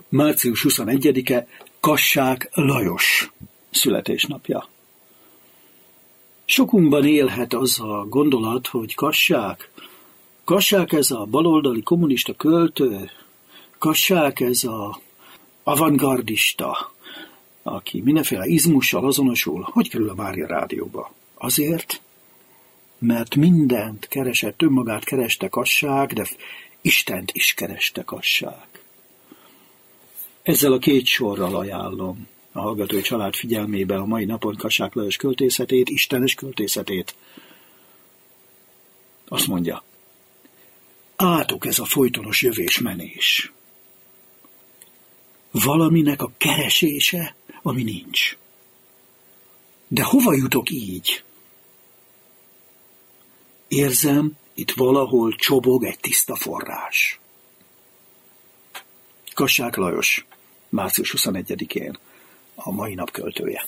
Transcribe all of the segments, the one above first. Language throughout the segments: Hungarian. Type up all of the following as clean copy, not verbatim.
Március 21-e Kassák Lajos születésnapja. Sokunkban élhet az a gondolat, hogy Kassák ez a baloldali kommunista költő, Kassák ez a avantgardista, aki mindenféle izmussal azonosul. Hogy kerül a Mária Rádióba? Azért, mert mindent keresett, önmagát kereste Kassák, de Istent is kereste Kassák. Ezzel a két sorral ajánlom a hallgatói család figyelmébe a mai napon Kassák Lajos költészetét, istenes költészetét. Azt mondja, átok ez a folytonos jövés-menés. Valaminek a keresése, ami nincs. De hova jutok így? Érzem, itt valahol csobog egy tiszta forrás. Kassák Lajos, március 21-én, a mai nap költője.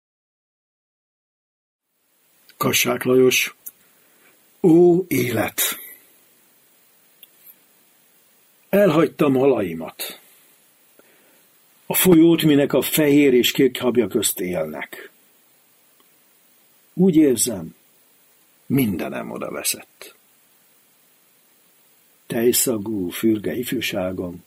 Kassák Lajos, ó élet! Elhagytam halaimat, a folyót, minek a fehér és kék habja közt élnek. Úgy érzem, mindenem oda veszett. Tejszagú, fürge ifjúságom,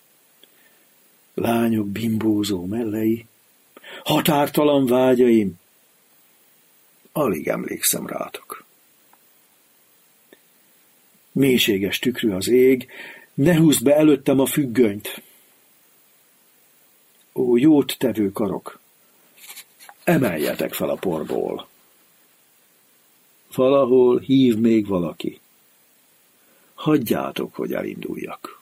lányok bimbózó mellei, határtalan vágyaim, alig emlékszem rátok. Mélységes tükrű az ég, ne húzd be előttem a függönyt. Ó, jót tevő karok, emeljetek fel a porból. Valahol hív még valaki. Hagyjátok, hogy elinduljak.